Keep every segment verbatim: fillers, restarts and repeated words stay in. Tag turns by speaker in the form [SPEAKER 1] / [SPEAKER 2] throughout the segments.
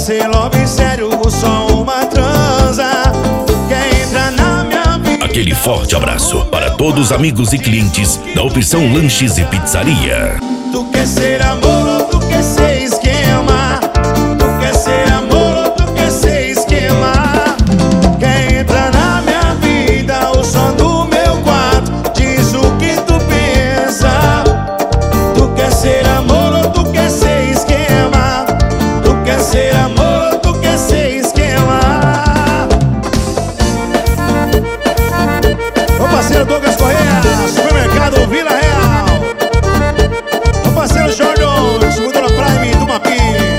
[SPEAKER 1] ser love sério ou só uma transa? Quer entrar na minha vida?
[SPEAKER 2] Aquele forte abraço para todos os amigos e clientes da Opção Lanches e Pizzaria.
[SPEAKER 1] Tu quer ser amor ou tu quer ser esquema? Tu quer ser amor ou tu quer ser esquema? Quer entrar na minha vida ou só no meu quarto? Diz o que tu pensa. Tu quer ser amor ou tu quer ser esquema? Tu quer ser amor ou tu quer ser esquema? Ô parceiro Douglas Correia, Supermercado Vila Real. Ô parceiro Jordan, Segundona Prime do Mapi.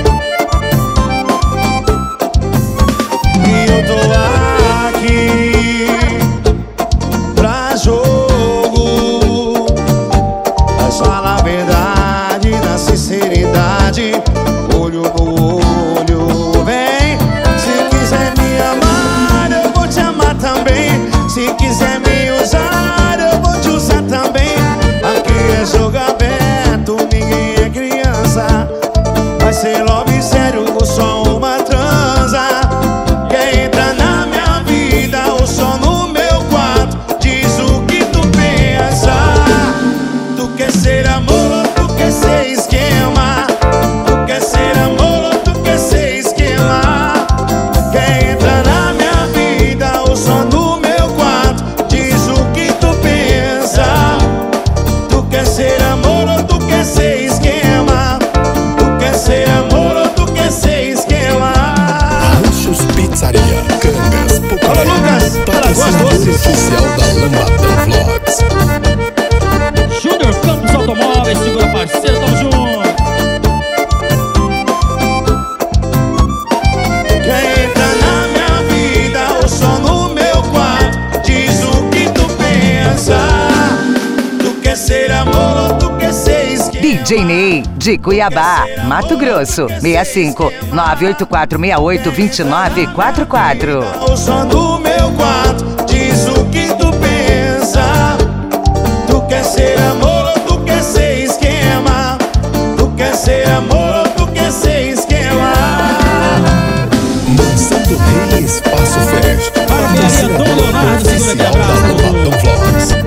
[SPEAKER 1] E eu tô aqui pra jogo. Mas fala a verdade, na sinceridade, olho no olho, vem. Se quiser me amar, eu vou te amar também. Se quiser me usar, eu vou te usar também. Aqui é jogo aberto, ninguém é criança. Vai ser love sério ou só uma transa? Quer entrar na minha vida ou só no meu quarto? Diz o que tu pensa. Tu quer ser amor ou tu quer ser esquema? Tu quer ser amor ou tu quer ser esquema? Quer entrar na minha vida ou só no meu quarto? Diz o que tu pensa. Tu quer ser amor ou tu quer ser esquema? Tu quer ser amor ou tu quer ser esquema?
[SPEAKER 3] Lanches Pizzaria, Cangas,
[SPEAKER 1] Alô, Lucas,
[SPEAKER 3] patrocinador oficial da Lambadão Vlogs.
[SPEAKER 4] Júnior Campos Automóveis, segura parceiro, tamo junto.
[SPEAKER 1] Quer entrar na minha vida ou só no meu quarto? Diz o que tu pensa. Tu quer ser amor ou tu quer ser esquema?
[SPEAKER 5] D J Ney, de Cuiabá, Mato Grosso, seis cinco nove oito quatro seis oito dois nove quatro quatro.
[SPEAKER 1] Ou só no meu quarto? Diz o que tu pensa. Tu quer ser amor ou tu quer ser esquema? Tu quer ser amor ou tu quer ser esquema?
[SPEAKER 3] Mansão do Rei Espaço Fest,
[SPEAKER 4] Barbearia Dom Leonardo, segura aqui,
[SPEAKER 3] oficial da
[SPEAKER 4] abraço.
[SPEAKER 3] Lambadão Vlogs.